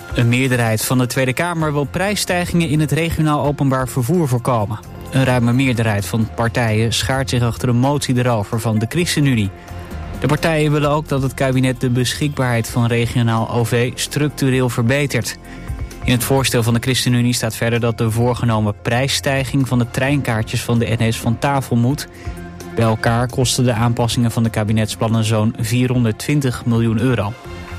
Een meerderheid van de Tweede Kamer wil prijsstijgingen in het regionaal openbaar vervoer voorkomen. Een ruime meerderheid van partijen schaart zich achter een motie erover van de ChristenUnie. De partijen willen ook dat het kabinet de beschikbaarheid van regionaal OV structureel verbetert. In het voorstel van de ChristenUnie staat verder dat de voorgenomen prijsstijging van de treinkaartjes van de NS van tafel moet. Bij elkaar kosten de aanpassingen van de kabinetsplannen zo'n 420 miljoen euro.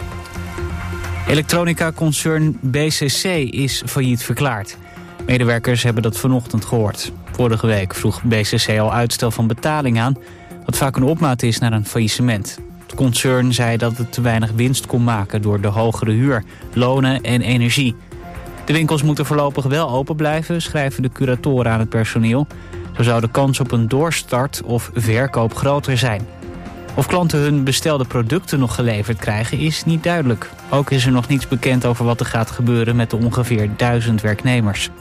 Elektronica-concern BCC is failliet verklaard. Medewerkers hebben dat vanochtend gehoord. Vorige week vroeg BCC al uitstel van betaling aan, wat vaak een opmaat is naar een faillissement. Het concern zei dat het te weinig winst kon maken door de hogere huur, lonen en energie. De winkels moeten voorlopig wel open blijven, schrijven de curatoren aan het personeel. Zo zou de kans op een doorstart of verkoop groter zijn. Of klanten hun bestelde producten nog geleverd krijgen is niet duidelijk. Ook is er nog niets bekend over wat er gaat gebeuren met de ongeveer 1000 werknemers.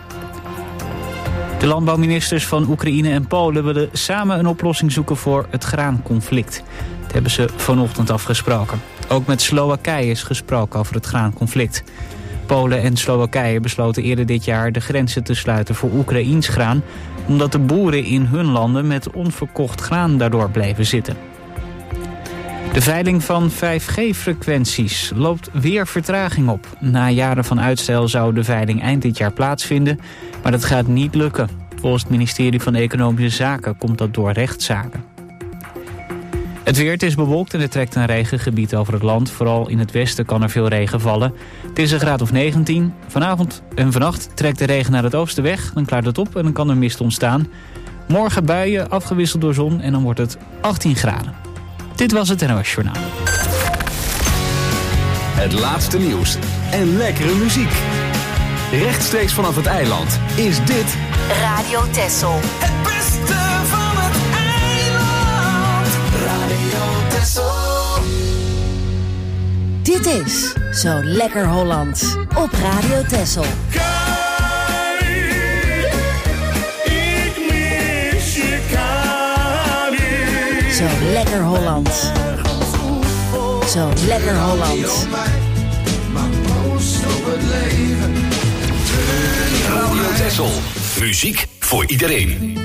De landbouwministers van Oekraïne en Polen willen samen een oplossing zoeken voor het graanconflict. Dat hebben ze vanochtend afgesproken. Ook met Slowakije is gesproken over het graanconflict. Polen en Slowakije besloten eerder dit jaar de grenzen te sluiten voor Oekraïens graan, omdat de boeren in hun landen met onverkocht graan daardoor bleven zitten. De veiling van 5G-frequenties loopt weer vertraging op. Na jaren van uitstel zou de veiling eind dit jaar plaatsvinden, maar dat gaat niet lukken. Volgens het ministerie van Economische Zaken komt dat door rechtszaken. Het weer, het is bewolkt en er trekt een regengebied over het land. Vooral in het westen kan er veel regen vallen. Het is een graad of 19. Vanavond en vannacht trekt de regen naar het oosten weg. Dan klaart het op en dan kan er mist ontstaan. Morgen buien, afgewisseld door zon en dan wordt het 18 graden. Dit was het NOS Journaal. Het laatste nieuws en lekkere muziek. Rechtstreeks vanaf het eiland is dit Radio Texel. Het beste van het eiland. Radio Texel. Dit is Zo Lekker Hollands op Radio Texel. Kali, ik mis je Kali. Zo Lekker Hollands. Zo Lekker Hollands. Maar post op het leven. Radio Texel. Muziek voor iedereen.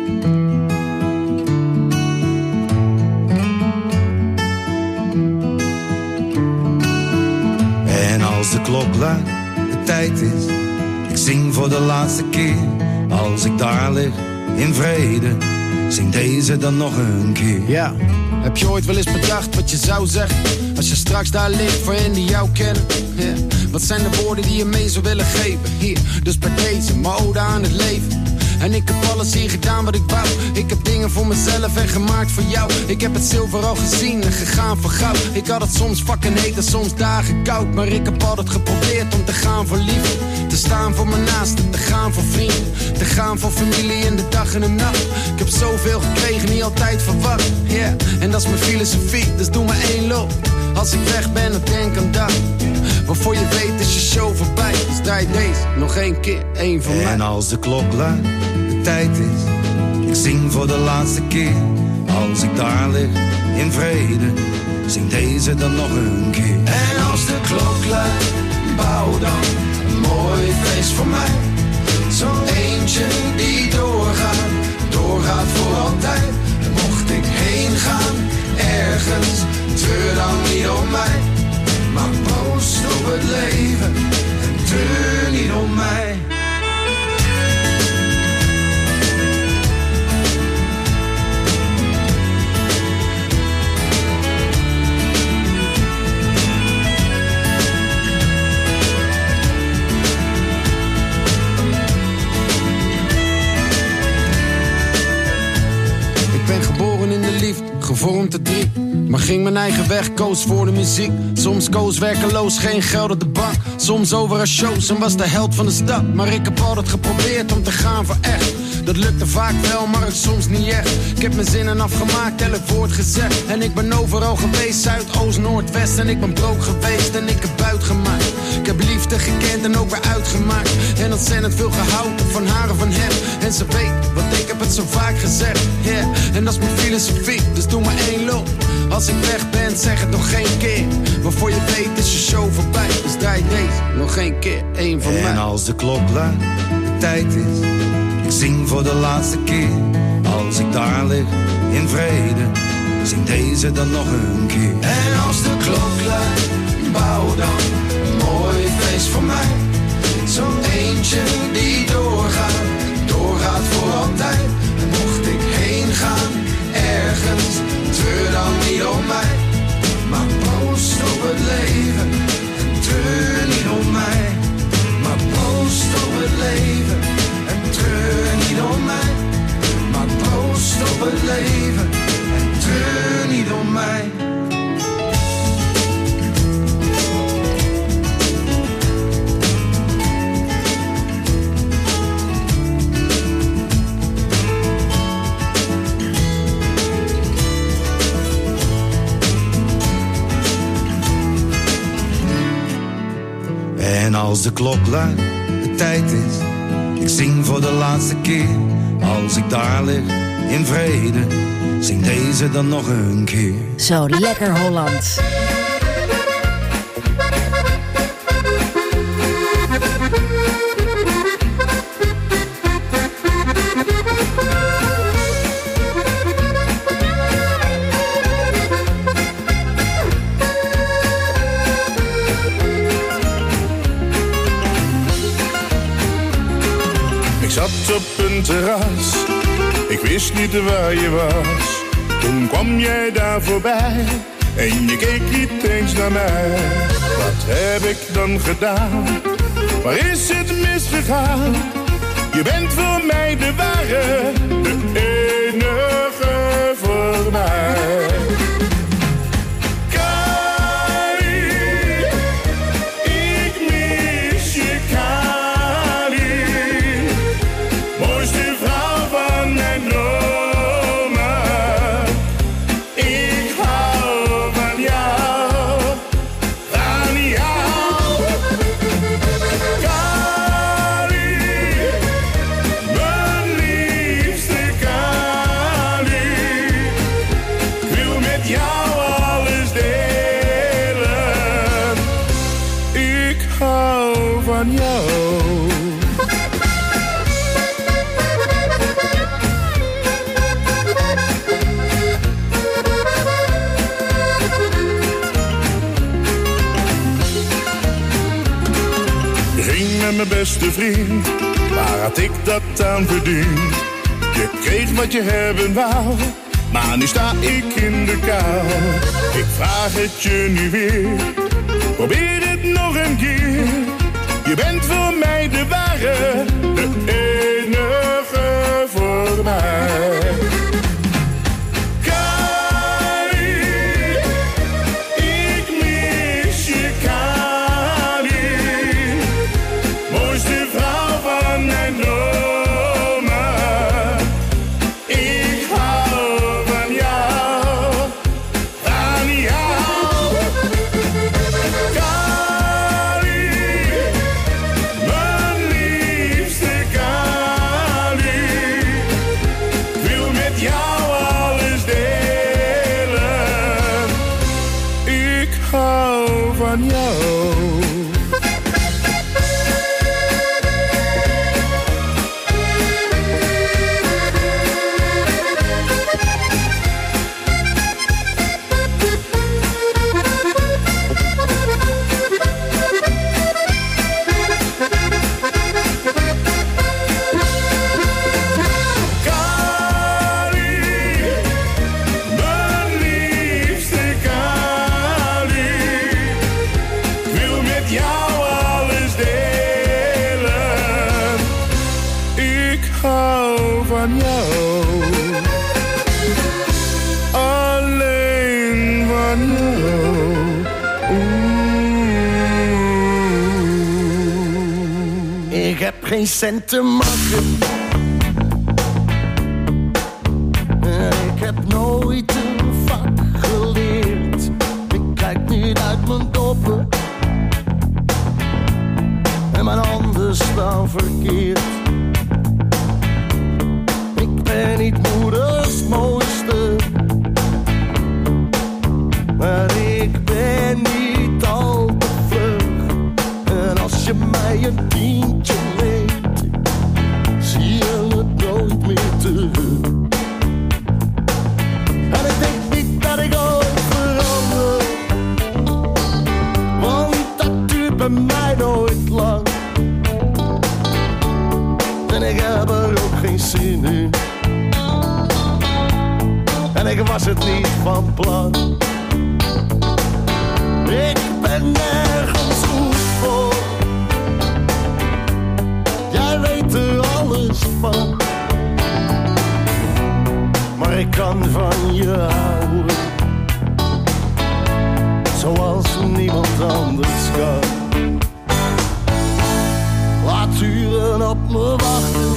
En als de klok luidt, de tijd is, ik zing voor de laatste keer. Als ik daar lig, in vrede, zing deze dan nog een keer. Ja, heb je ooit wel eens bedacht wat je zou zeggen als je straks daar ligt voor hen die jou kennen? Ja. Wat zijn de woorden die je mee zou willen geven? Hier, dus bij deze, mijn ode aan het leven. En ik heb alles hier gedaan wat ik wou. Ik heb dingen voor mezelf en gemaakt voor jou. Ik heb het zilver al gezien en gegaan voor goud. Ik had het soms fucking heet en soms dagen koud. Maar ik heb altijd geprobeerd om te gaan voor liefde. Te staan voor mijn naasten, te gaan voor vrienden. Te gaan voor familie in de dag en de nacht. Ik heb zoveel gekregen, niet altijd verwacht. Yeah, en dat is mijn filosofie, dus doe maar één loop. Als ik weg ben, dan denk aan dat. Waarvoor je weet is je show voorbij. Dus draai deze nog één keer, één van mij. En als de klok luidt, de tijd is, ik zing voor de laatste keer. Als ik daar lig, in vrede, zing deze dan nog een keer. En als de klok luidt, bouw dan een mooi feest voor mij. Zo'n eentje die doorgaat, doorgaat voor altijd. En mocht ik heen gaan, ergens, treur dan niet om mij. Maar proost op het leven en treur niet om mij. Ik ben geboren in de liefde, gevormd te drie. Maar ging mijn eigen weg, koos voor de muziek. Soms koos werkeloos, geen geld op de bank. Soms over een shows en was de held van de stad. Maar ik heb altijd geprobeerd om te gaan voor echt. Dat lukte vaak wel, maar soms niet echt. Ik heb mijn zinnen afgemaakt, elk woord gezegd. En ik ben overal geweest, Zuid, Oost, Noord, West. En ik ben broke geweest en ik heb buit gemaakt. Ik heb liefde gekend en ook weer uitgemaakt. En ontzettend veel gehouden van haar en van hem. En ze weet, want ik heb het zo vaak gezegd. Yeah, en dat is mijn filosofie, dus doe maar één loop. Als ik weg ben, zeg het nog geen keer. Waarvoor je weet is je show voorbij, dus draai deze een keer één van mij. En als de klok luidt, de tijd is, ik zing voor de laatste keer. Als ik daar lig in vrede, zing deze dan nog een keer. En als de klok luidt, bouw dan een mooi feest voor mij. Zo'n eentje die doorgaat voor altijd. En mocht ik heen gaan, ergens, treur dan niet om mij. Maar proost op het leven, en treur niet om mij. Maar proost op het leven, en treur niet om mij. Maar proost op het leven, en treur niet om mij. En als de klok luidt, de tijd is, ik zing voor de laatste keer. Als ik daar lig in vrede, zing deze dan nog een keer. Zo lekker Holland. Op een terras, ik wist niet waar je was. Toen kwam jij daar voorbij en je keek niet eens naar mij. Wat heb ik dan gedaan? Waar is het misgegaan? Je bent voor mij de ware, de enige voor mij. Mijn beste vriend, waar had ik dat aan verdiend? Je kreeg wat je hebben wou, maar nu sta ik in de kou. Ik vraag het je nu weer, probeer het nog een keer. Je bent voor mij de ware, de enige voor mij. Geen cent te maken. Ik heb nooit een vak geleerd. Ik kijk niet uit mijn doppen. En mijn handen staan verkeerd. Ik ben niet moeders mooiste. Maar ik ben niet al te vlug. En als je bij mij nooit lang. En ik heb er ook geen zin in. En ik was het niet van plan. Ik ben nergens goed voor. Jij weet er alles van. Maar ik kan van je houden. Zoals niemand anders kan. Laat uren op me wachten.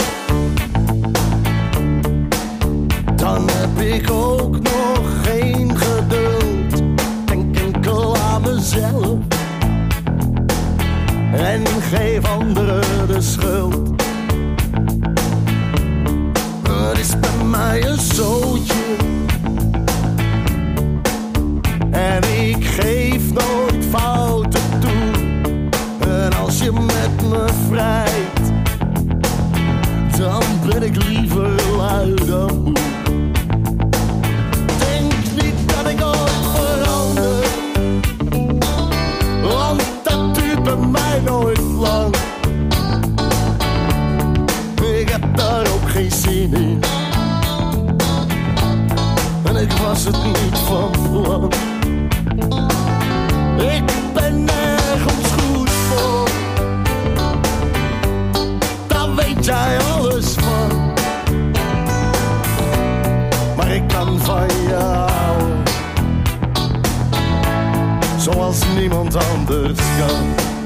Dan heb ik ook nog geen geduld. Denk enkel aan mezelf. En geef anderen de schuld. Het is bij mij een zootje. En ik geef nooit fouten toe. En als je met me vrijt, dan ben ik liever lui dan moe. Denk niet dat ik ooit verander, want dat duurt bij mij nooit lang. Ik heb daar ook geen zin in. En ik was het niet van plan. Ik ben nergens goed voor. Daar weet jij alles van. Maar ik kan van je houden. Zoals niemand anders kan.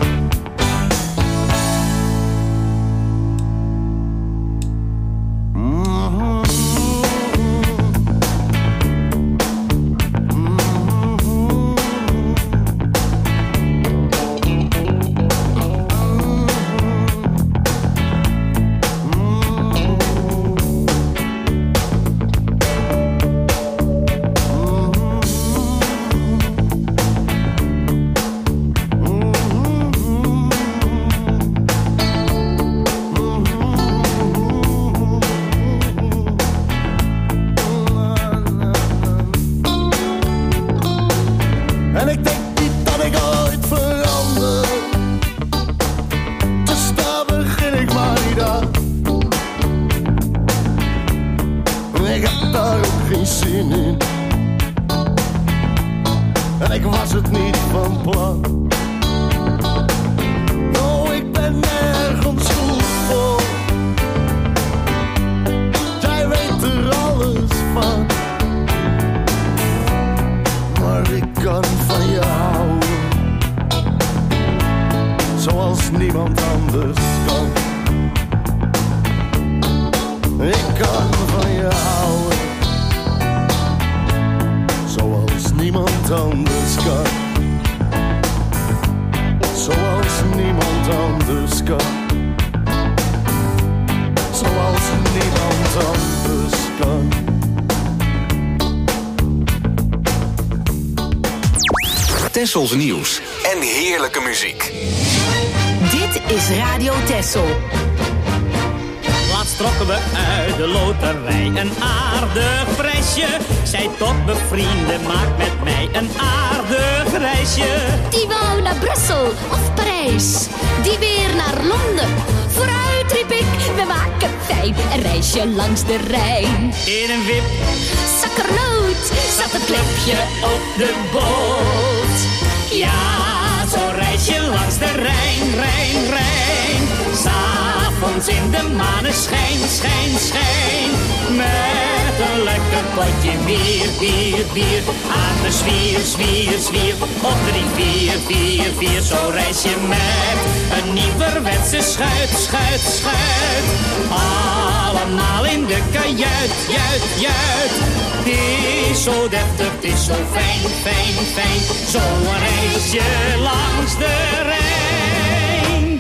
Tessels nieuws en heerlijke muziek. Dit is Radio Tessel. Laatst trokken we uit de loterij een aardig prijsje. Zij tot bevrienden, maak met mij een aardig reisje. Die wou naar Brussel of Parijs, die weer naar Londen. Vooruit riep ik, we maken fijn een reisje langs de Rijn. In een wip, zakkernoot, zat het klepje op de boot. Ja, zo'n reisje langs de Rijn, Rijn, Rijn. S'avonds in de maneschijn, schijn, schijn. Met een lekker potje bier, bier, bier. Aan de zwier, zwier, zwier. Op de rivier, vier, vier. Zo'n reisje met een nieuwerwetse schuit, schuit, schuit. Allemaal in de kajuit, juit, juit. Het is zo deftig, het is zo fijn, fijn, fijn. Zo'n reisje langs de Rijn.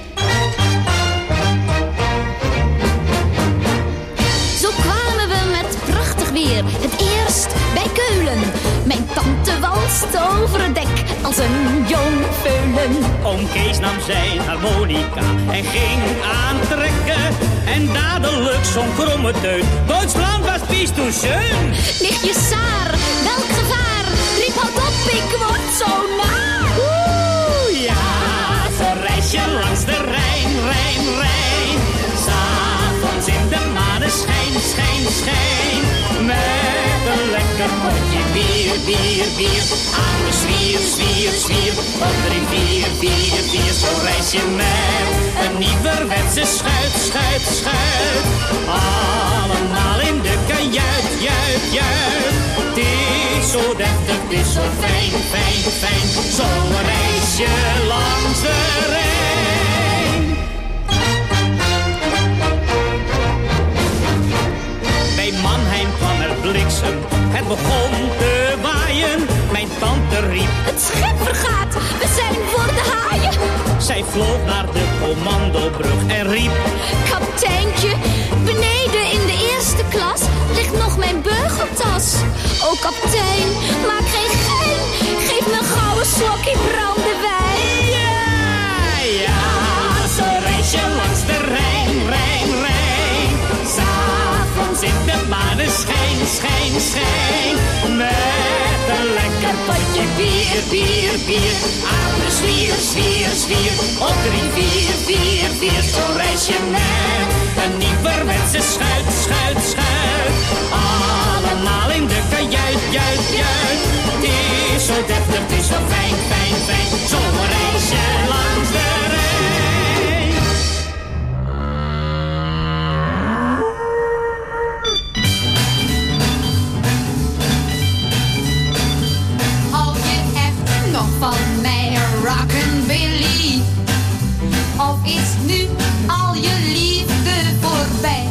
Zo kwamen we met prachtig weer, het eerst bij Keulen. Mijn tante walst over het dek als een jong veulen. Oom Kees nam zijn harmonica en ging aantrekken. En dadelijk zo'n kromme teut. Duitsland was pies toen schön. Nichtje Saar, welk gevaar? Riep houd op, ik word zo naar. Oeh, ja, schijn. Met een lekker potje bier, bier, bier. Aan de zwier, zwier, zwier. Op de rivier, vier, vier. Zo reis je met een nieuwerwetse schuit, schuit, schuit. Allemaal in de kajuit, juit, juit. Het is zo deftig, het is zo fijn, fijn, fijn. Zo'n reisje langs de Rijn. Bij Mannheim kwam er bliksem, het begon te waaien. Mijn tante riep, het schip vergaat, we zijn voor de haaien. Zij vloog naar de commandobrug en riep, kapiteintje, beneden in de eerste klas ligt nog mijn beugeltas. O kapitein, maak geen gein, geef me een gouden slokje brandewijn. Ja, ja, zo reis je langs de Rijn, Rijn, Rijn. S'avonds in de maneschijn, schijn, schijn. Met een lekker potje bier, bier, bier. Aan de zwier, zwier, zwier. Op de rivier, vier, vier. Zo reis je met een nieuwerwetse schuit, schuit, schuit. Allemaal in de kajuit, juit, juit. Het is zo deftig, het is zo fijn, fijn, fijn. Zo reis je langs de Rijn. Hou je echt nog van mij, Rockabilly? Of is nu al je liefde voorbij?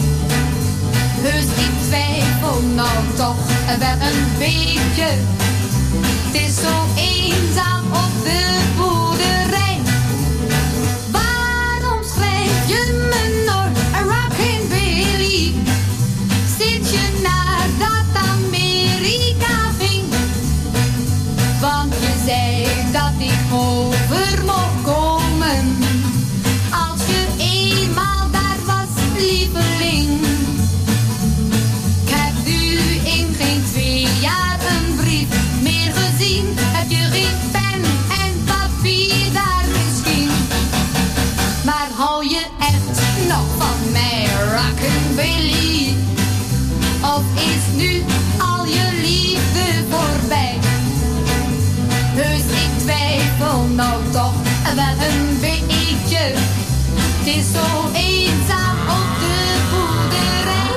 Heus, ik twijfel nou toch wel een beetje. Het is zo eenzaam op de boerderij. Waarom schrijf je me nooit een Rockabilly? Zit je naar dat Amerika ging? Want je zei dat ik over mocht komen. Als je eenmaal daar was, lieveling. Ik heb u in geen 2 jaar een brief meer gezien. Heb je geen pen en papier daar misschien? Maar hou je echt nog van mij, Rockabilly? Of is nu al je liefde voorbij? Dus ik twijfel nou toch wel een beetje. Het is zo eenzaam op de boerderij.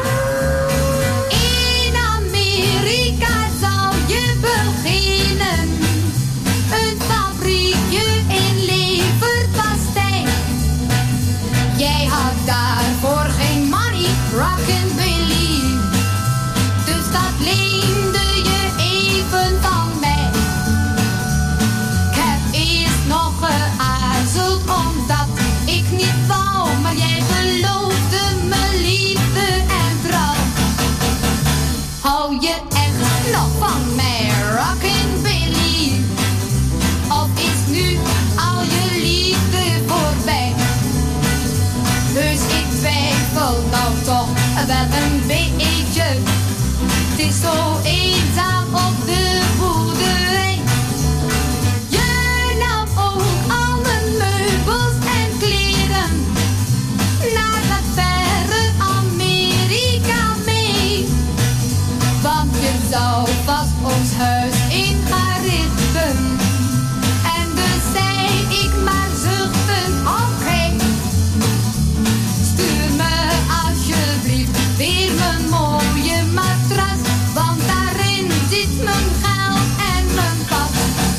In Amerika zou je beginnen. Een fabriekje in leverpastei. Jij had daarvoor geen money, Rockabilly. Dus dat leende je even van mij. Ik heb eerst nog geaarzeld omdat ik niet wou, maar jij geloofde me liefde en trouw. Hou je echt nog van mij, Rockabilly? Of is nu al je liefde voorbij? Dus ik twijfel nou toch wel een beetje. Het is zo eenzaam op de boerderij. Je nam ook alle meubels en kleren naar dat verre Amerika mee. Want je zou vast ons huis in gaan richten. En dus zei ik maar zuchten, oké. Stuur me alsjeblieft weer mijn mooie matras, want daarin zit mijn geld en mijn pas.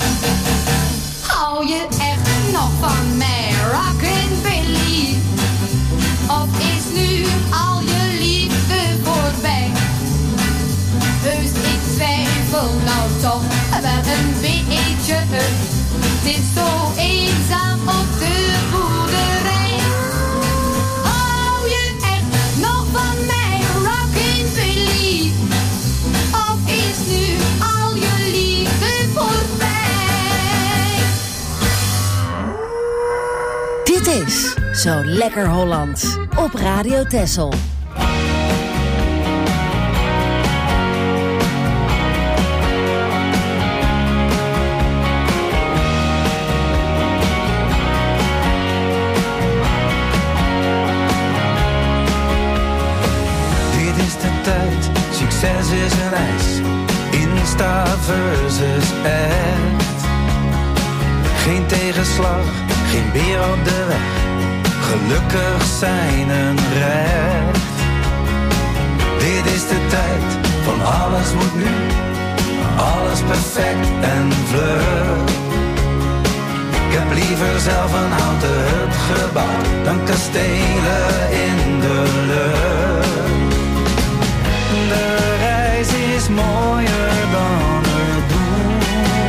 Hou je echt nog van mij, Rockabilly? Of is nu al je liefde voorbij? Dus ik twijfel nou toch wel een beetje. Het is zo eenzaam op de boerderij. Hou je echt nog van mij, Rockabilly? Of is nu al je liefde voorbij? Dit is Zo Lekker Holland op Radio Texel. Dit is de geen beer op de weg, gelukkig zijn een recht. Dit is de tijd van alles moet nu, alles perfect en vlug. Ik heb liever zelf een houten hut gebouwd dan kastelen in de lucht. De reis is mooier dan het doel,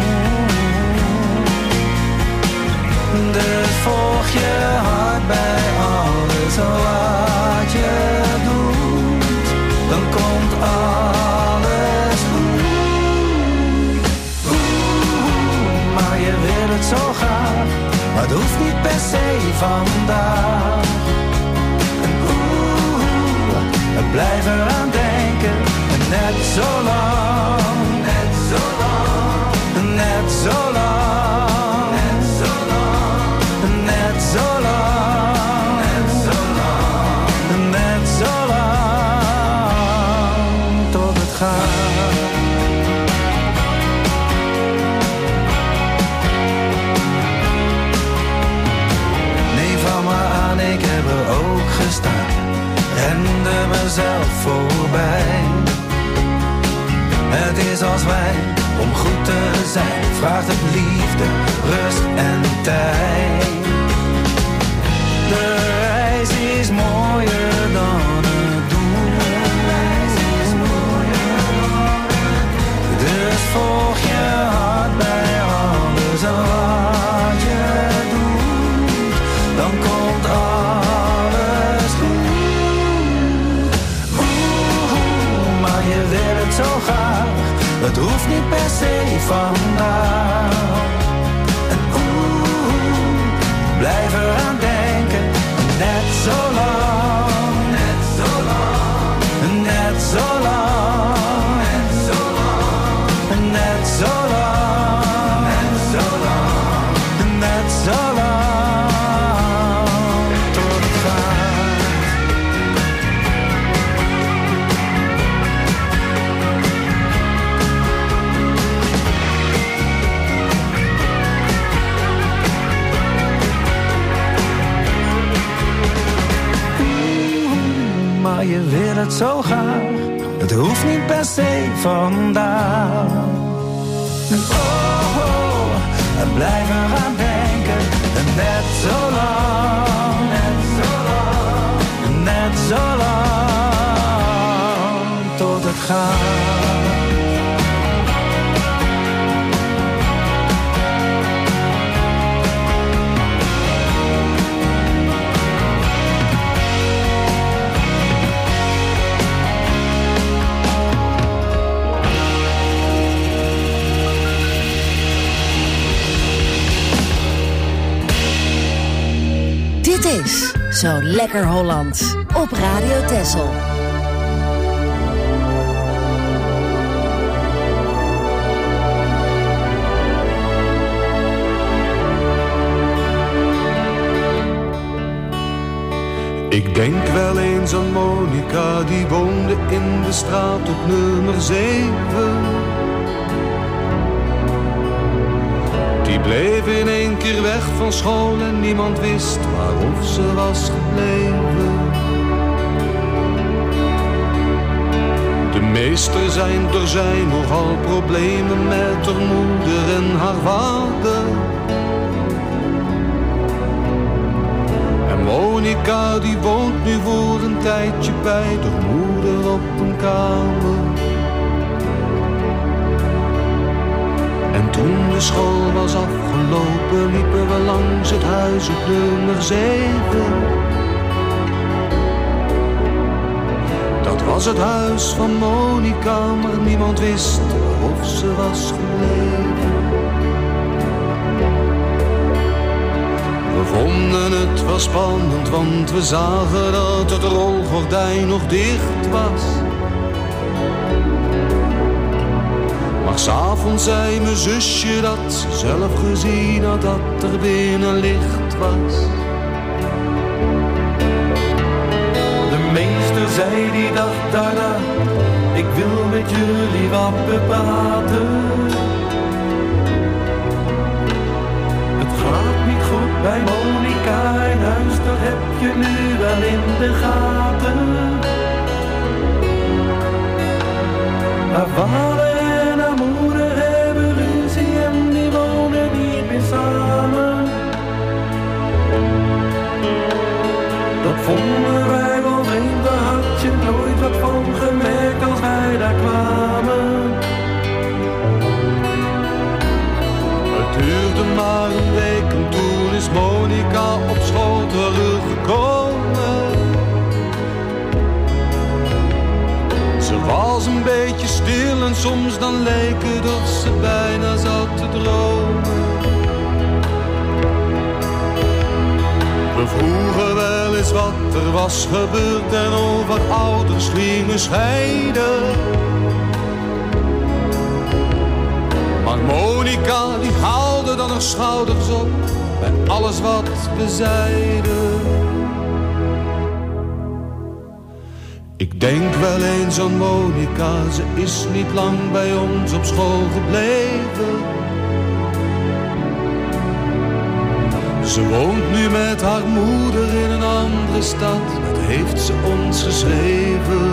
dus volg je hart bij alles wat je doet, dan komt alles goed. Maar je wil het zo graag, maar het hoeft niet per se vandaag. En we blijven eraan denken, en net zo lang, net zo lang, net zo lang, net zo lang, net zo lang, net zo lang, net zo lang, tot het gaat. Nee, van me aan, ik heb er ook gestaan, rende mezelf voorbij. Het is als wij, om goed te zijn, vraagt het liefde, rust en tijd. De reis is mooier dan het doel, dus volg je hart bij alles wat je doet, dan komt alles goed. Maar je wil het zo graag, het hoeft niet per se vandaag. En blijf eraan denken, net zo lang, net zo lang, net zo lang, net zo lang, net zo lang, net zo lang, net zo lang, tot het gaat. Maar je wil het zo graag, het hoeft niet per se vandaag. En en blijf eraan denken, en net zo lang, net zo lang, net zo lang, tot het gaat. Dit is Zo Lekker Holland op Radio Texel. Ik denk wel eens aan Monica, die woonde in de straat op nummer 7. Die bleef in één keer weg van school en niemand wist waarof ze was gebleven. De meester zijn, er zijn nogal problemen met haar moeder en haar vader. En Monica die woont nu voor een tijdje bij haar moeder op een kamer. En toen de school was afgelopen, liepen we langs het huis op nummer 7. Dat was het huis van Monica, maar niemand wist of ze was gebleven. We vonden het wel spannend, want we zagen dat het rolgordijn nog dicht was. Maar 's avonds zei mijn zusje dat ze zelf gezien had dat er binnen licht was. De meester zei die dag daarna, ik wil met jullie wat bepraten. Het gaat niet goed Bij Monica in huis, dat heb je nu wel in de gaten. Haar vader en haar moeder hebben ruzie en die wonen niet meer samen. Dat vonden wij wel vreemd, daar had je nooit wat van gemerkt als wij daar kwamen. Het duurde maar een week en toen is Monica op school teruggekomen. Ze was een beetje stil en soms dan leek het of ze bijna zat te dromen. We vroegen wel eens wat er was gebeurd en over ouders gingen scheiden. Maar Monica die haalde dan haar schouders op bij alles wat we zeiden. Ik denk wel eens aan Monica, ze is niet lang bij ons op school gebleven. Ze woont nu met haar moeder in een andere stad, dat heeft ze ons geschreven.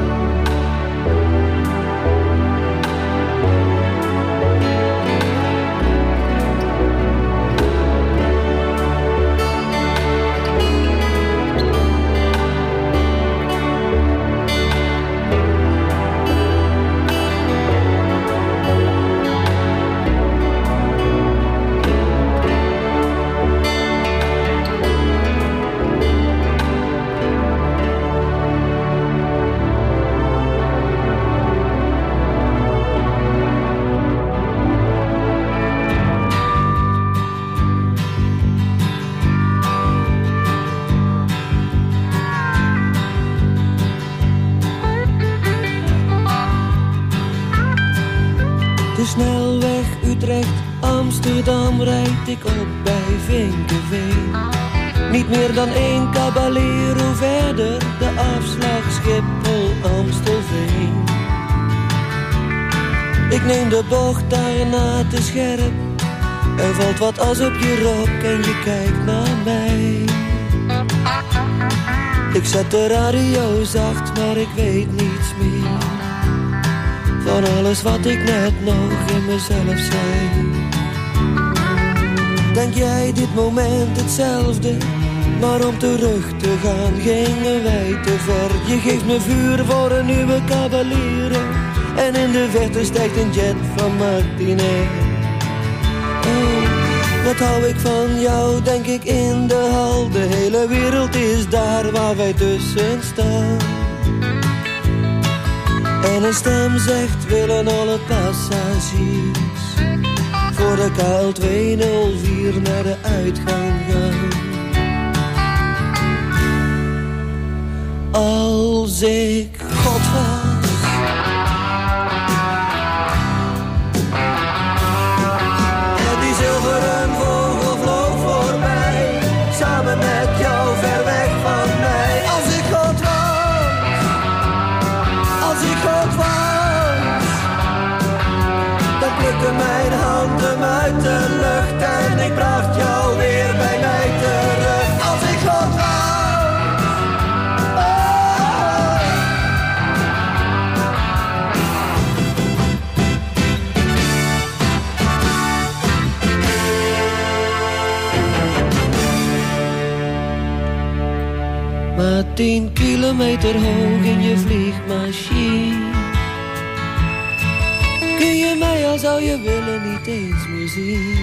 Snelweg Utrecht-Amsterdam rijd ik op bij Vinkeveen. Niet meer dan 1 Caballero verder, de afslag Schiphol-Amstelveen. Ik neem de bocht daarna te scherp. Er valt wat as op je rok en je kijkt naar mij. Ik zet de radio zacht, maar ik weet niets meer van alles wat ik net nog in mezelf zei. Denk jij dit moment hetzelfde? Maar om terug te gaan gingen wij te ver. Je geeft me vuur voor een nieuwe Caballero en in de verte stijgt een jet van Martinair. Oh, wat hou ik van jou, denk ik in de hal. De hele wereld is daar waar wij tussen staan. En een stem zegt, willen alle passagiers voor de KL 204 naar de uitgang gaan. Als ik God was, en die zilveren vogel vloog voorbij, samen met jou ver weg van mij. Als ik God was, als ik God was, dan plukte mijn hand hem uit de lucht en ik bracht jou weer bij mij terug. Als ik God was. Maar 10 kilometer hoog in je vliegmachine, kun je mij al zou je willen niet eens meer zien.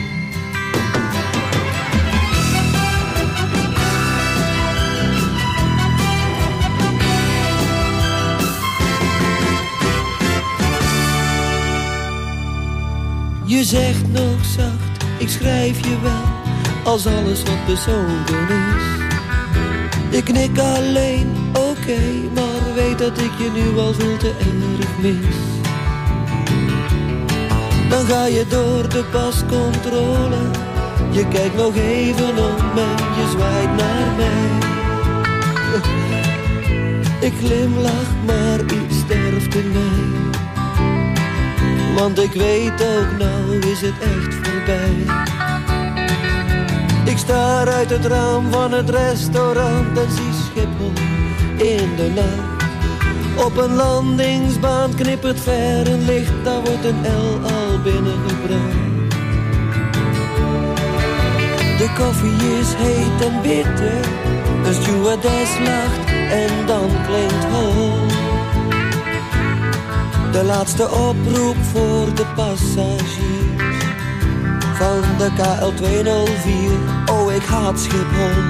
Je zegt nog zacht, ik schrijf je wel, als alles wat bezongen is. Ik knik alleen, oké, maar weet dat ik je nu al veel te erg mis. Dan ga je door de pascontrole, je kijkt nog even om en je zwaait naar mij. Ik glimlach, maar iets sterft in mij. Want ik weet ook, nou is het echt voorbij. Ik sta uit het raam van het restaurant en zie Schiphol in de nacht. Op een landingsbaan knippert ver een licht, daar wordt een L al binnengebracht. De koffie is heet en bitter, de stewardess lacht en dan klinkt hol. De laatste oproep voor de passagiers van de KL 204, oh ik haat Schiphol.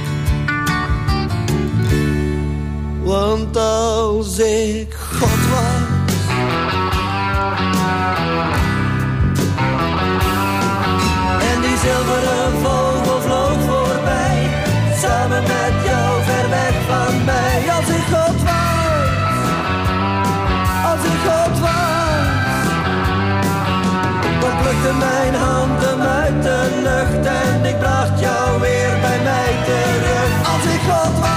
Want als ik God was, en die zilveren vogel vloog voorbij, samen met jou ver weg van mij. Als ik God was, als ik God was, dan plukte mijn hand hem uit de lucht en ik bracht jou weer bij mij terug. Als ik God was.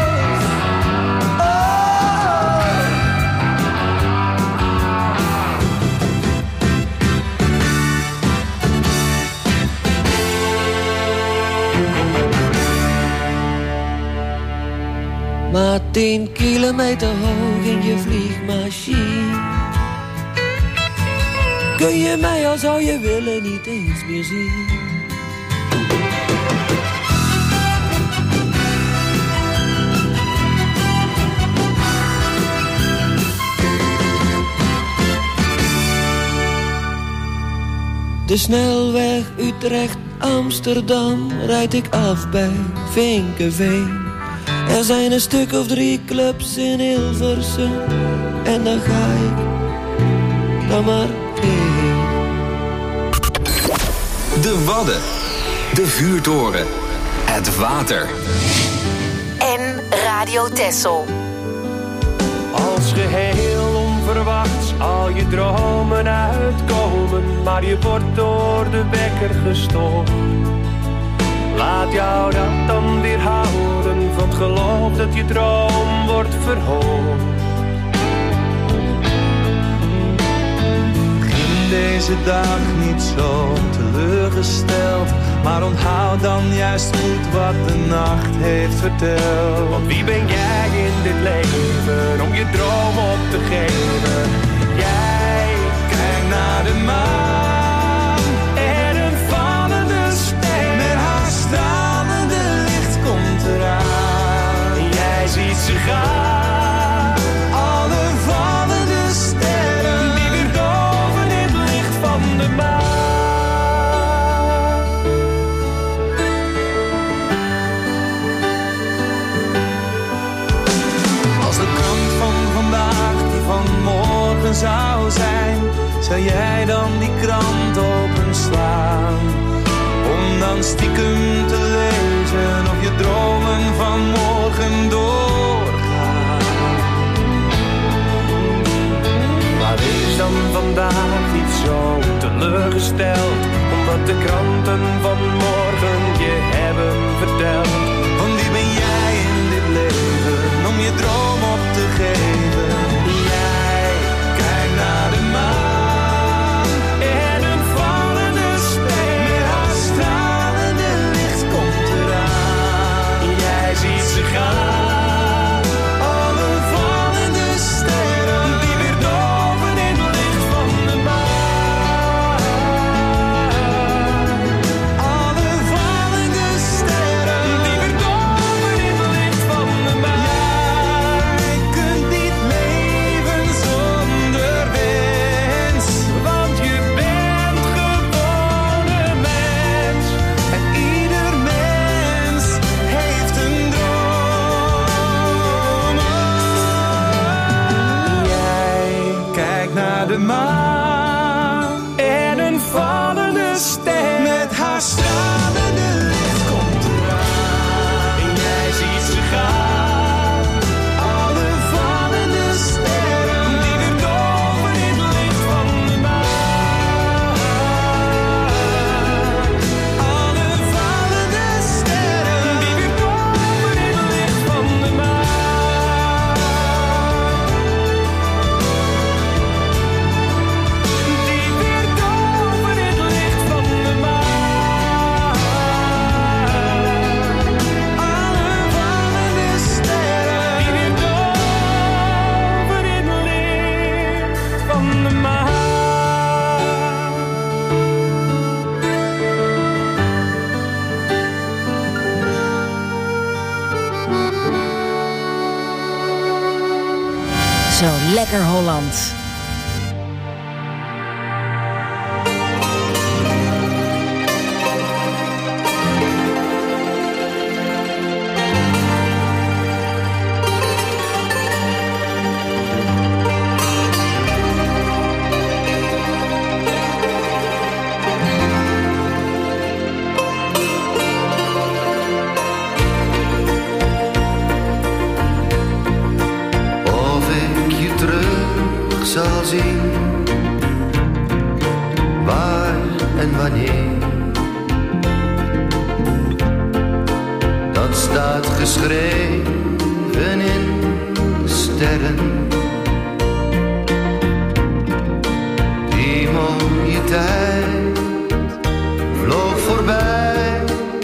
Maar 10 kilometer hoog in je vliegmachine kun je mij al zou je willen niet eens meer zien. De snelweg Utrecht-Amsterdam rijd ik af bij Vinkeveen. Er zijn een stuk of 3 clubs in Hilversum en dan ga ik dan maar heen. De Wadden, de vuurtoren, het water. En Radio Texel. Als geheel onverwachts al je dromen uitkomen, maar je wordt door de wekker gestoord. Laat jou dat dan weerhouden van het geloof dat je droom wordt verhoord. Begin deze dag niet zo teleurgesteld, maar onthoud dan juist goed wat de nacht heeft verteld. Want wie ben jij in dit leven om je droom op te geven? Jij kijkt naar de maan en een vallende ster. Met haar stralende licht komt eraan. En jij ziet ze gaan, alle vallende sterren die weer doven in het licht van de maan. Als de krant van vandaag die van morgen zou zijn, zou jij dan die krant openslaan? Om dan stiekem te lezen of je dromen van morgen doorgaan. Maar wees dan vandaag niet zo teleurgesteld, omdat de kranten van morgen je hebben verteld. Want wie ben jij in dit leven om je droom op te geven? Jij kijkt naar de maan en een vallende ster. Met haar stralende licht komt Zo lekker Holland. Zal zien waar en wanneer, dat staat geschreven in sterren. Die mooie tijd vloog voorbij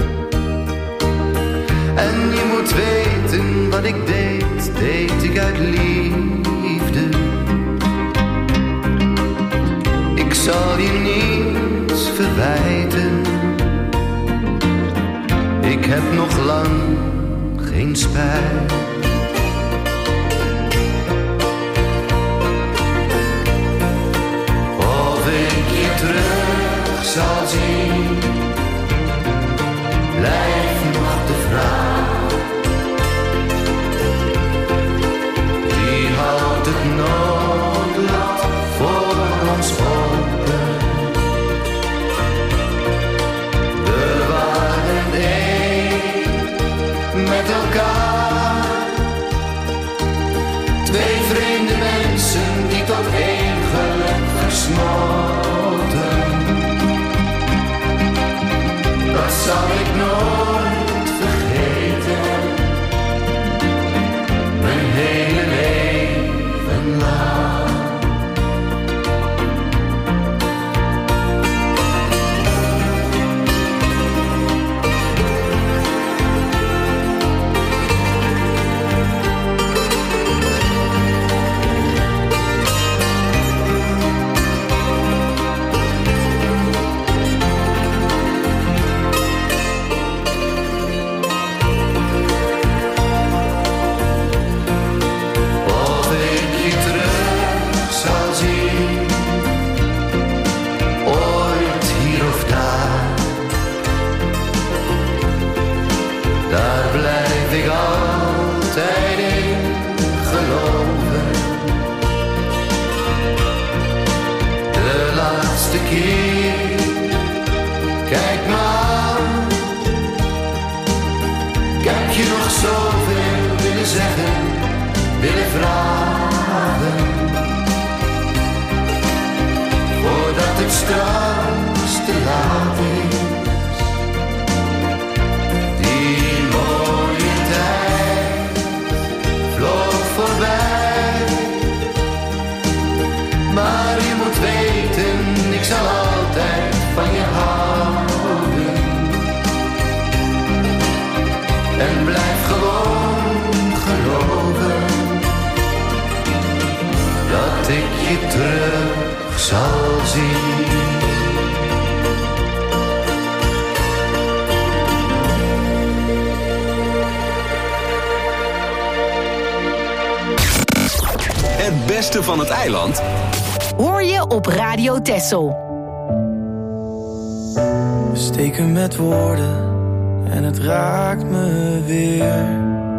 en je moet weten wat ik deed ik uit liefde. Ik zal je niets verwijten. Ik heb nog lang geen spijt. Of ik je terug zal zien, blijft nog de vraag. Die houdt het noodlot voor ons open. We waren één met elkaar. Twee vreemde mensen die tot één geluk versmolten. Dat zal ik nooit vergeten. Mijn hele leven lang. Kijk maar, ik heb je nog zoveel willen zeggen, willen vragen, voordat het straks te laat is. Die mooie tijd vloog voorbij, maar je moet weten, ik zal altijd van je houden. En blijf gewoon geloven dat ik je terug zal zien. Het beste van het eiland hoor je op Radio Texel. We steken met woorden en het raakt me weer.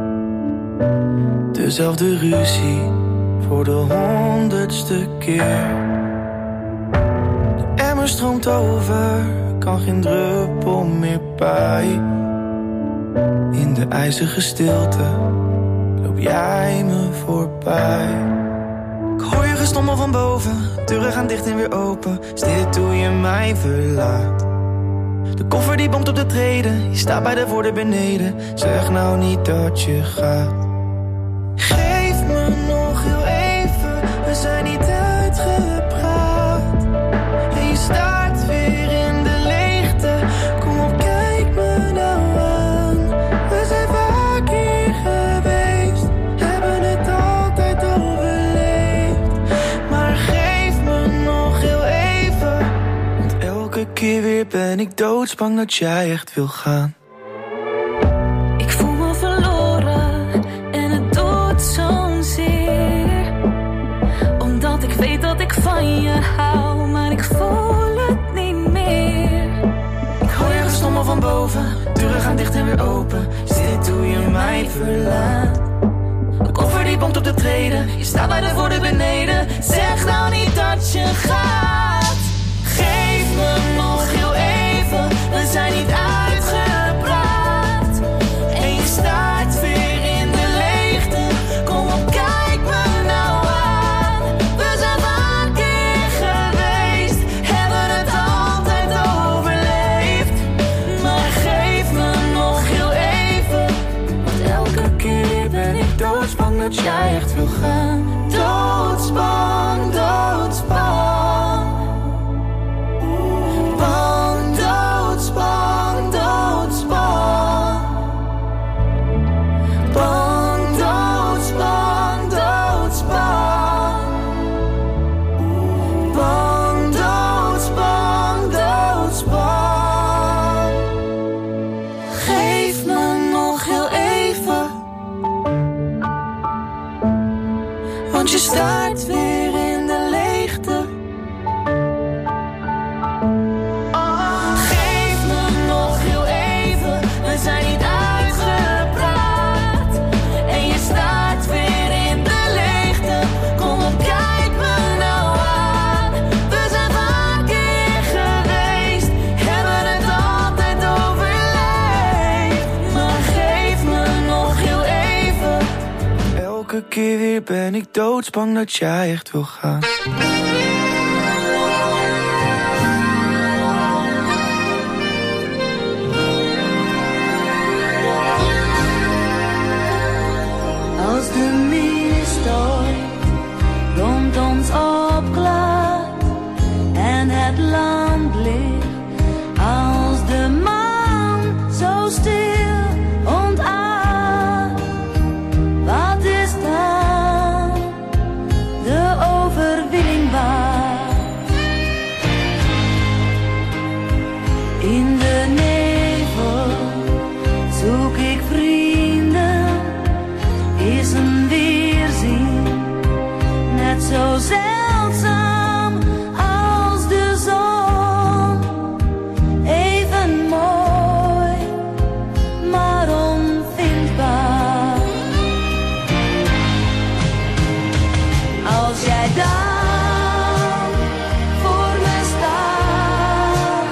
Dezelfde ruzie voor de 100ste keer. De emmer stroomt over, kan geen druppel meer bij. In de ijzige stilte loop jij me voorbij. Ik hoor je gestommel van boven, deuren gaan dicht en weer open. Is dit hoe je mij verlaat? De koffer die bonkt op de treden, je staat bij de voordeur beneden. Zeg nou niet dat je gaat. Geef me nog heel even, we zijn niet uitgepraat. En je staat weer in de leegte, kom op kijk me nou aan. We zijn vaak hier geweest, hebben het altijd overleefd. Maar geef me nog heel even, want elke keer weer ben ik doodsbang dat jij echt wil gaan. Ik voel me verloren en het doet zo'n zeer. en weer open. Is dit hoe je mij verlaat? De koffer die bonkt op de treden. Je staat bij de voordeur beneden. Zeg nou niet dat je gaat. Geef me nog heel even. We zijn niet uitgepraat. En je staat weer in de leegte. Kom op, kijk me nou aan. We zijn vaak keer geweest. Hebben het altijd overleefd. Maar geef me nog heel even. Want elke keer ben ik doodsbang dat jij echt wil gaan. Doodsbang, doodsbang. Bang, doodsbang, doodsbang. Bang, doodsbang, doodsbang. Bang, doodsbang, doodsbang. Geef me nog heel even. Want je staat weer in de leegte. Geef me nog heel even. We zijn niet uitgepraat. En je staat weer in de leegte. Kom op, kijk me nou aan. We zijn vaak keer geweest. Hebben het altijd overleefd. Maar geef me nog heel even. Elke keer weer ben ik doodsbang dat jij echt wil gaan. Als de mist ooit rond ons opklaart en het land ligt als de maan zo stil ontaard. Wat is dan de overwinning waard? In de nevel zoek ik vrienden. Is een weerzien net zo zeldzaam als de zon. Even mooi, maar onvindbaar. Als jij dan voor me staat,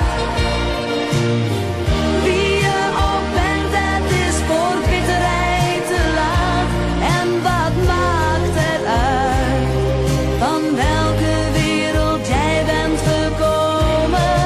wie je ook bent, het is voor bitterheid te laat. En wat maakt het uit van welke wereld jij bent gekomen?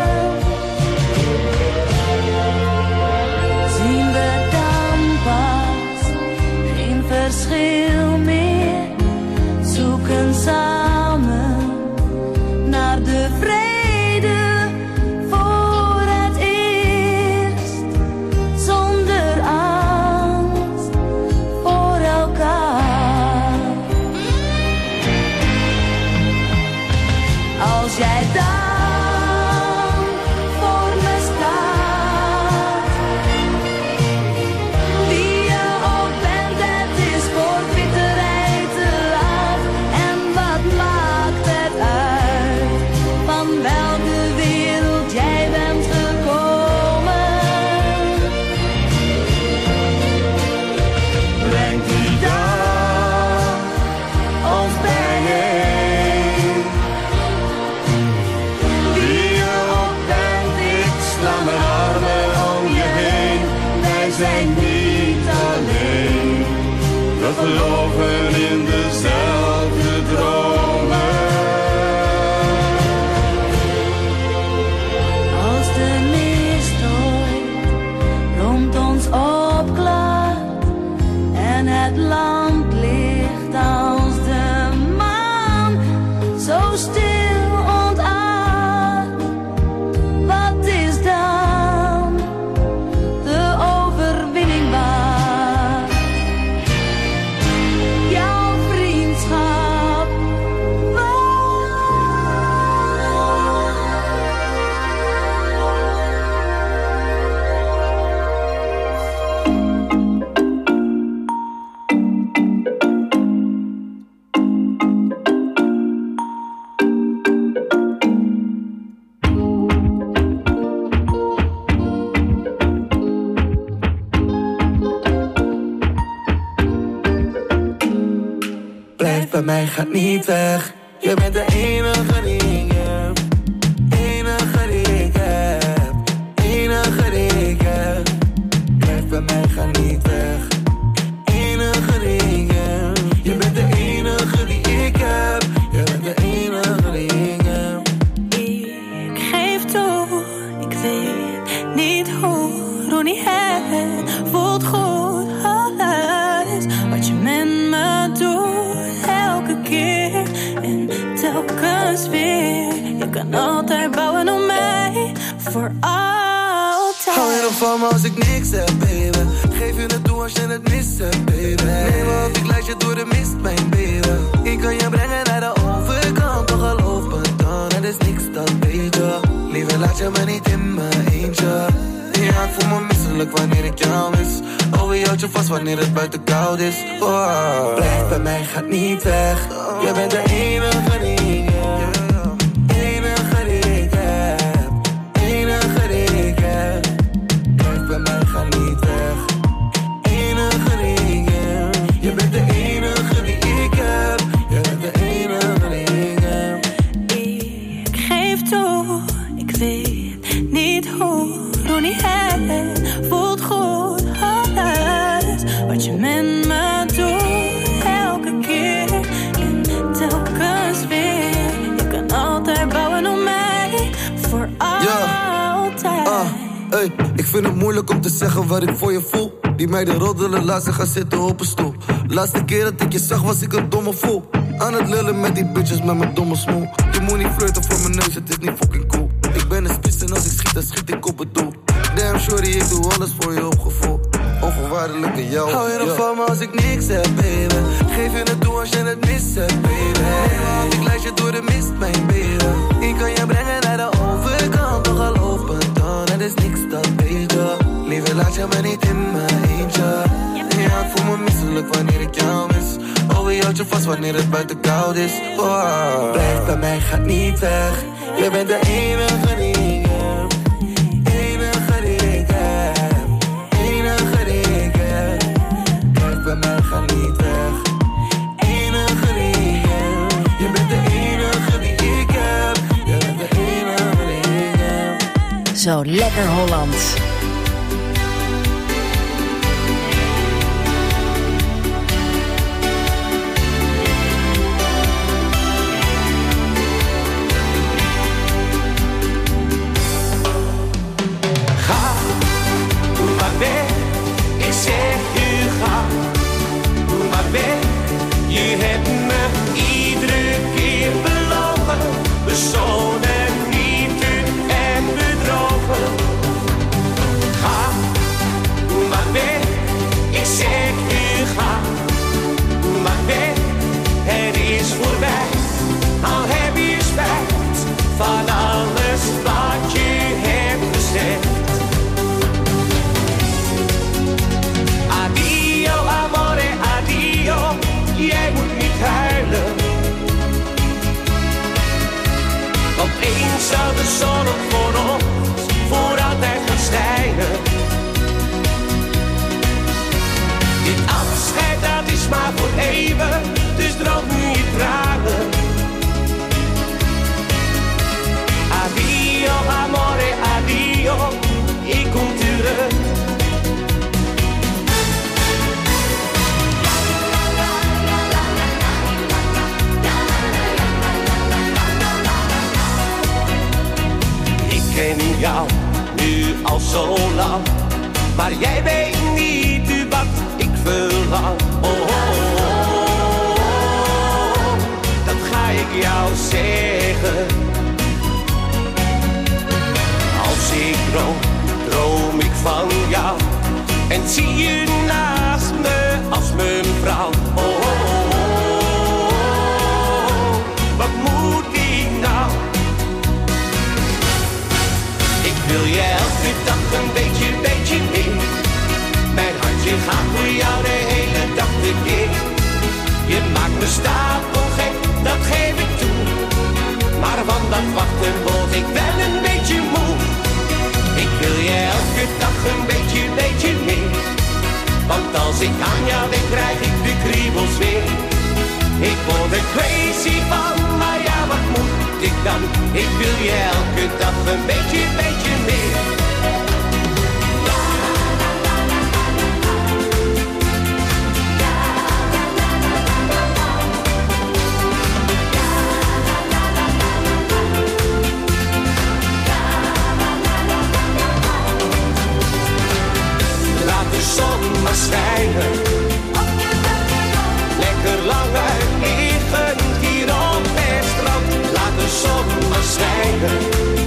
Zien we dan pas geen verschil meer? Zoeken samen naar de vrede voor het eerst, zonder angst voor elkaar. Als jij dan voor me staat, wie je ook bent, het is voor bitterheid te laat. En wat maakt het uit van welke wereld jij bent gekomen? Brengt die dag ons bijeen? Wie je ook bent, ik sla mijn armen om je heen. Wij zijn niet alleen. We geloven in dezelfde dromen. Als de mist ooit rond ons opklaart en het land ligt als de maan zo stil ontaard. Wat is dan de overwinning waard? Jouw vriend bij mij, gaat niet weg. Je bent de enige die ik heb. Enige die ik heb. Enige die ik heb. Blijf bij mij, ga niet weg. Enige die ik heb. Je bent de enige die ik heb. Je bent de enige die ik heb. Ik geef toe, ik weet niet hoe niet het voelt goed. Alles wat je met me doet, elke keer en telkens weer. Je kan altijd bouwen op mij, voor altijd. Hou je nog van me als ik niks heb, baby? Geef je het toe als je het mis hebt, baby. Neem me of ik leid je door de mist, mijn baby. Ik kan je brengen naar de overkant, toch geloof me dan, het is niks dat beter. Liever laat je me niet in mijn eentje. Ja, ik voel me misselijk wanneer ik jou mis. Oh, je houdt je vast wanneer het buiten koud is. Oh. Blijf bij mij, gaat niet weg. Je bent de enige die ik heb. Enige die ik heb. Enige die ik heb. Blijf bij mij, gaat niet weg. Enige die ik heb. Je bent de enige die ik heb. Je bent de enige die ik heb. Ik geef toe, ik weet niet hoe. Niet het voelt goed, alles wat je met me doet, elke keer en telkens weer. Je kan altijd bouwen op mij, voor altijd. Hey, ik vind het moeilijk om te zeggen wat ik voor je voel. Die meiden roddelen, laat ze gaan zitten op een stoel. Laatste keer dat ik je zag was ik een domme fool. Aan het lullen met die bitches met mijn domme smoel. Je moet niet flirten voor mijn neus, het is niet fucking cool. Ik ben een spits en als ik schiet, dan schiet ik op het doel. Damn shorty, ik doe alles voor je op gevoel. Onvoorwaardelijk in jou. Hou je nog van me als ik niks heb, baby? Geef je het toe als je het mis hebt, baby. Want ik leid je door de mist, mijn baby. Ik kan je brengen naar de overkant, toch geloof me dan, het is niks dat beter. Liever laat je me niet in mijn eentje. Ja, ik voel me misselijk wanneer ik jou mis. Oh, je houdt je vast wanneer het buiten koud is. Oh. Blijf bij mij, gaat niet weg. Je bent de enige die ik heb. Enige die ik heb. Enige die ik heb. Blijf bij mij, ga niet weg. Enige die ik heb. Je bent de enige die ik heb. Je bent de enige die ik heb. Zo lekker Holland. Je hebt me iedere keer belogen, bezonnen, liefde en bedrogen. Ga maar weg, ik zeg u ga maar weg, het is voorbij. Al heb je spijt van alles wat je hebt gezegd. Addio amore, addio. Jij moet niet huilen, want eens zou de zon op voor ons voor altijd gaan schijnen. Dit afscheid dat is maar voor eeuwen, dus droog nu je tranen. Addio amore, addio, ik kom terug. Ik ken jou nu al zo lang, maar jij weet niet wat ik verlang. Oh, oh, oh, oh, dat ga ik jou zeggen. Als ik droom, droom ik van jou en zie je naast me als mijn vrouw. Oh, oh, oh, oh, wat moet ik nou? Ik wil je elke dag een beetje meer. Mijn hartje gaat voor jou de hele dag tekeer. Je maakt me stapelgek, dat geef ik toe. Maar van dat wachten word ik wel een beetje moe. Ik wil je elke dag een beetje meer. Want als ik aan jou denk, krijg ik de kriebels weer. Ik word er crazy van, maar ja, wat moet ik dan? Ik wil je elke dag een beetje meer. Laat de zon maar schijnen. Lekker lang uit liggen hier op het strand. Laat de zon maar schijnen.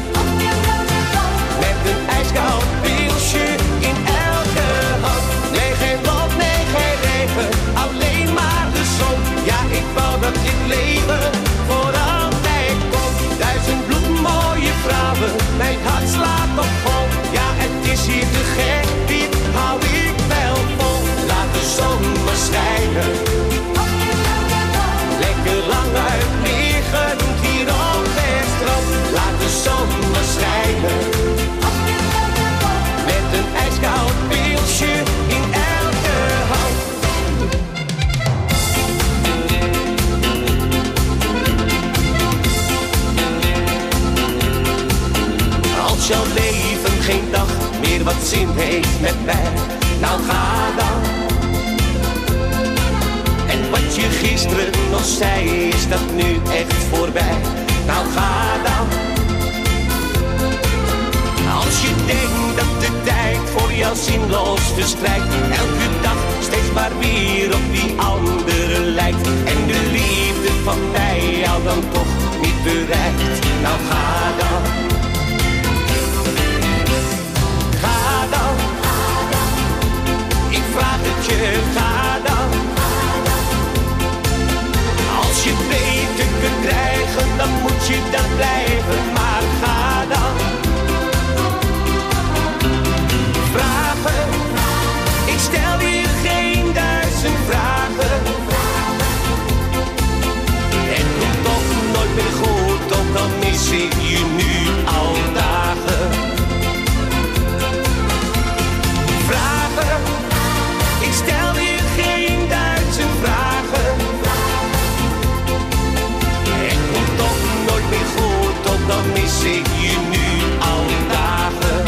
Met een ijskoud pilsje in elke hand. Nee, geen wind, nee, geen regen, alleen maar de zon. Ja, ik wou dat dit leven voor altijd kon. 1000 bloedmooie vrouwen, mijn hart slaat op vol. Ja, het is hier te gek, dit hou ik wel vol. Laat de zon maar schijnen. Lekker lang uit liggen hier op het strand. Laat de zon maar schijnen. Met een ijskoud pilsje in elke hand. Als jouw leven geen dag meer wat zin heeft met mij, nou ga dan. En wat je gisteren nog zei, is dat nu echt voorbij? Nou ga dan. Als je denkt dat de tijd voor jou zinloos verstrijkt, elke dag steeds maar weer op die andere lijkt, en de liefde van mij jou dan toch niet bereikt, nou ga dan. Ga dan. Ik vraag het je, ga dan. Als je beter kunt krijgen, dan moet je dat blijven, maar ga dan. Vragen, ik stel hier geen 1000 vragen. Het komt toch nooit meer goed, ook al mis ik je nu al dagen. Vragen, ik stel hier geen 1000 vragen. Het komt toch nooit meer goed, ook al mis ik je nu al dagen.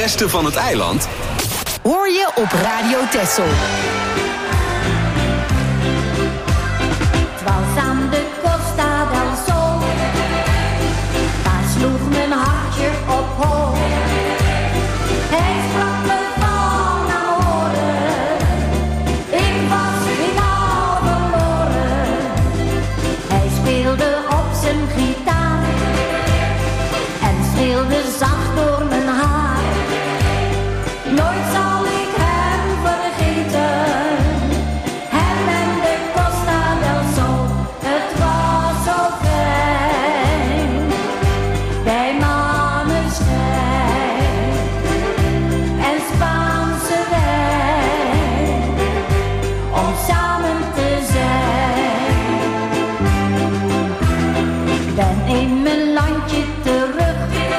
beste van het eiland Hoor je op Radio Texel. Het was aan de Costa del Sol. Daar sloeg mijn hartje op hol. Hij sprak me van amoren. Ik was finaal verloren. Hij speelde op zijn gitaar en streelde zacht door mijn haar. Nooit zal ik hem vergeten. Hem en de Costa del Sol. Het was zo fijn. Bij maneschijn en Spaanse wijn. Om samen te zijn. Ben in mijn landje terug.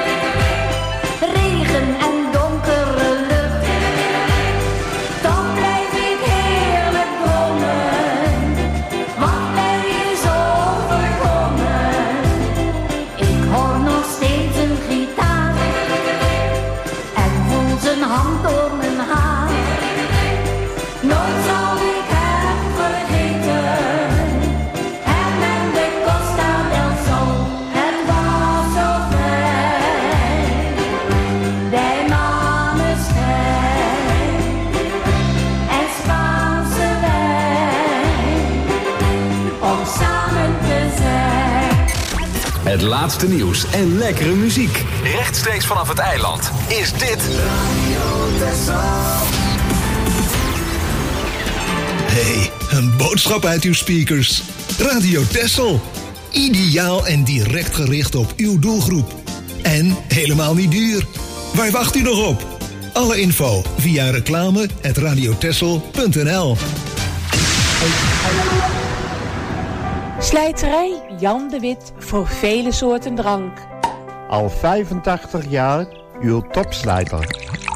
Regen en donkere lucht. Toch blijf ik heerlijk dromen. Wat mij is overkomen. Ik hoor nog steeds een gitaar. En voel zijn hand door mijn haar. Nooit zal ik hem vergeten. Hem en de Costa del Sol. Het was zo fijn. Bij maneschijn en Spaanse wijn. Om samen te zijn. Het laatste nieuws en lekkere muziek. Rechtstreeks vanaf het eiland is dit Hey, een boodschap uit uw speakers. Radio Texel. Ideaal en direct gericht op uw doelgroep. En helemaal niet duur. Waar wacht u nog op? Alle info via reclame@radiotexel.nl. Slijterij Jan de Wit voor vele soorten drank. Al 85 jaar uw topslijter.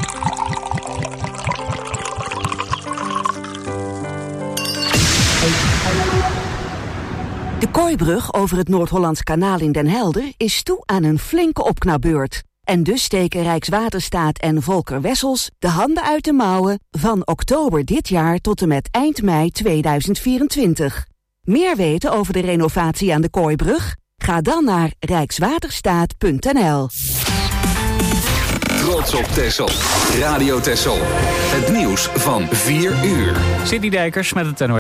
De Kooibrug over het Noord-Hollands Kanaal in Den Helder is toe aan een flinke opknapbeurt. En dus steken Rijkswaterstaat en Volker Wessels de handen uit de mouwen van oktober dit jaar tot en met eind mei 2024. Meer weten over de renovatie aan de Kooibrug? Ga dan naar rijkswaterstaat.nl. Trots op Texel. Radio Texel. Het nieuws van 4 uur. Sidney Dijkers met het NOS.